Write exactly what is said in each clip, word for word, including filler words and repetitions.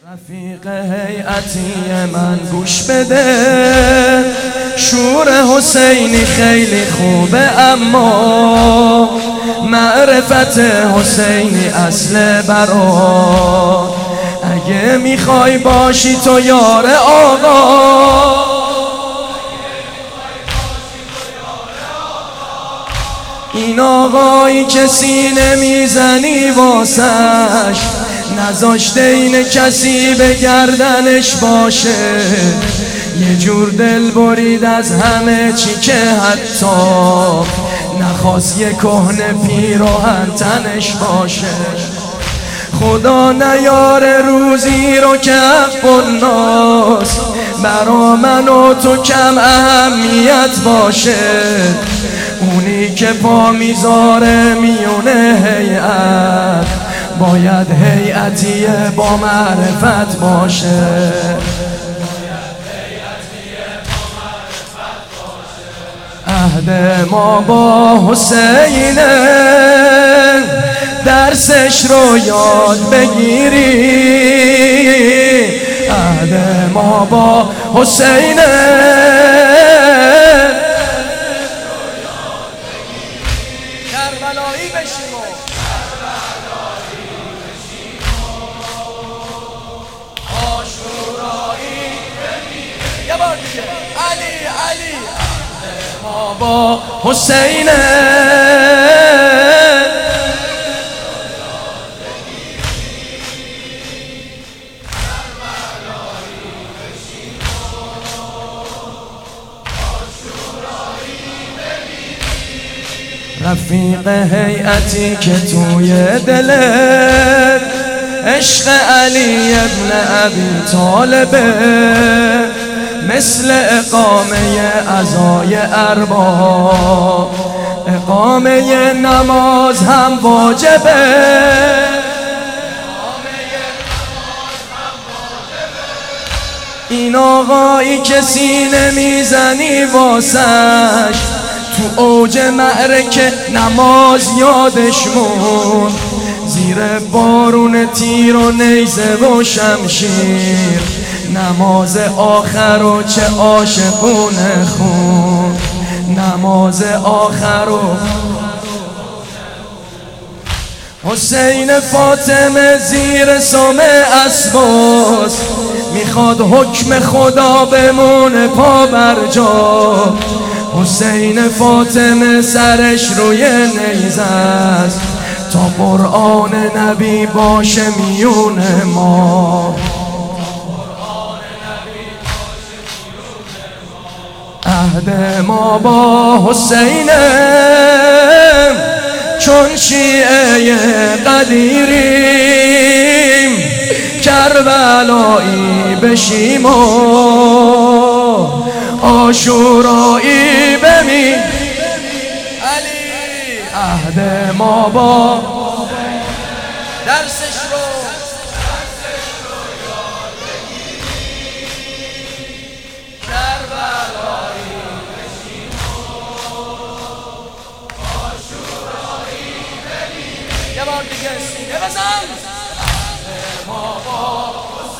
رفیق هیئتی من گوش بده، شور حسینی خیلی خوبه اما معرفت حسینی اصل برات. اگه میخوای باشی تو یار آقا، این آقایی که سینه میزنی واسش نذاشته این کسی به گردنش باشه. یه جور دل برید از همه چی که حتی نخواست یه کهنه پیراهن تنش باشه. خدا نیاره روزی رو که حق الناس برا من و تو کم اهمیت باشه. اونی که پا میذاره میونه هیئت باید هیئتی با معرفت باشه. عهد ما با حسینه، درسش رو یاد بگیری. عهد ما با حسینه، کربلایی بشیم و عاشورایی بمیریم. یه بار دیگه علی علی. عهد ما با حسینه، رفیق هیئتی که توی دلت عشق علی ابن ابی طالبه، مثل اقامه عزای ارباب اقامه نماز هم واجبه. این آقایی که سینه میزنی واسش تو اوج معرکه نماز یادش مون، زیر بارون تیر و نیزه و شمشیر نماز آخر و چه عاشقونه خون. نماز آخر و حسین فاطمه زیر سم اسباس، میخواد حکم خدا بمونه پا بر جا. حسین فاطمه سرش روی نیزه است تا قرآن نبی باشه میون ما. عهد ما با حسینه، چون شیعه قدیریم کربلایی بشیم و عاشورایی بمی. علی عهد ما با درسش رو یاد بگیری. کربلایی بشیم و عاشورایی بمی. یه بار دیگه سینه بزن. عهد ما با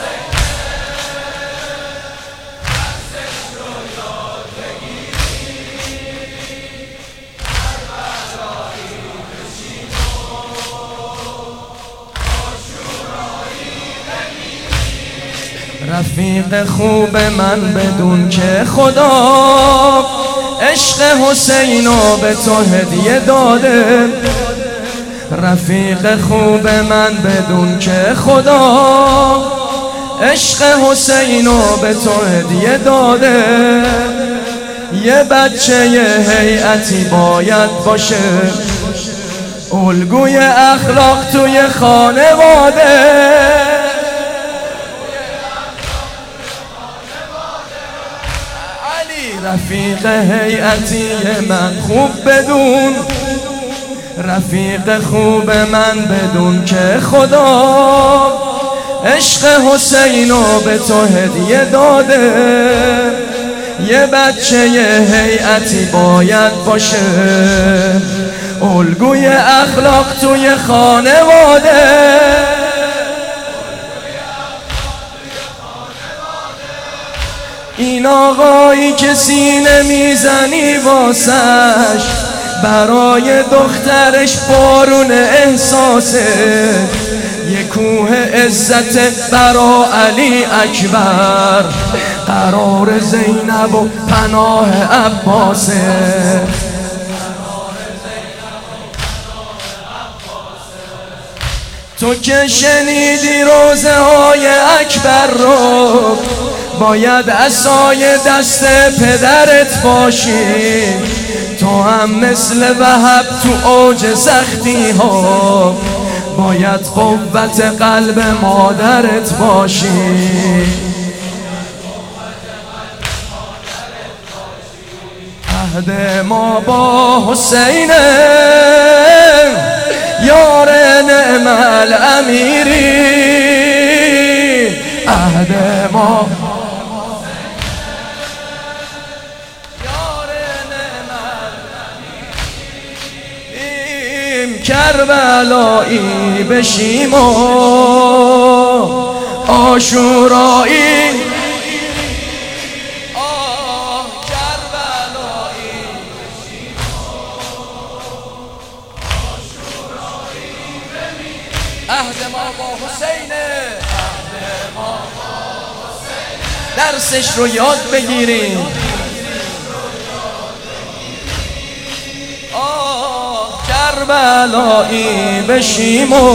رفیق خوب من بدون که خدا عشق حسینو به تو هدیه داده. رفیق خوب من بدون که خدا عشق حسینو به تو هدیه داده. یه بچه هیئتی باید باشه الگوی اخلاق توی خانواده. رفیق هیئتی من خوب بدون، رفیق خوب من بدون که خدا عشق حسینو به تو هدیه داده. یه بچه هیئتی باید باشه الگوی اخلاق توی خانواده. این آقایی که سینه میزنی واسش، برای دخترش بارون احساسه. یه کوه عزت برا علی اکبر، قرار زینب و پناه عباسه. تو که شنیدی روزه های اکبر رو، باید عصای دست پدرت باشی. تو هم مثل وهب تو اوج سختی ها، باید قوت قلب مادرت باشی. عهد ما با حسینه یار نعم الامیری، عهد ما یار نعم الامیری. کربلایی بشیم و عاشورایی، عهد ما با حسینه، عهد ما با حسینه. درسش رو یاد بگیریم. آه کربلایی بشیم و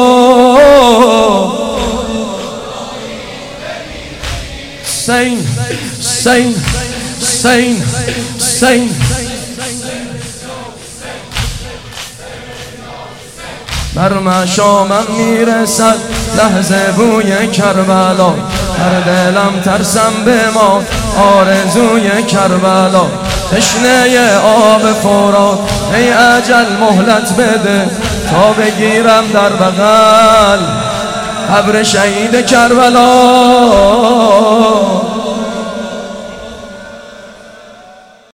حسین حسین حسین حسین. بر مشامم میرسد لحظه بوی کربلا، هر دلم ترسم به ما آرزوی کربلا. تشنه آب فرات ای اجل مهلت بده، تا بگیرم در بغل قبر شهید کربلا.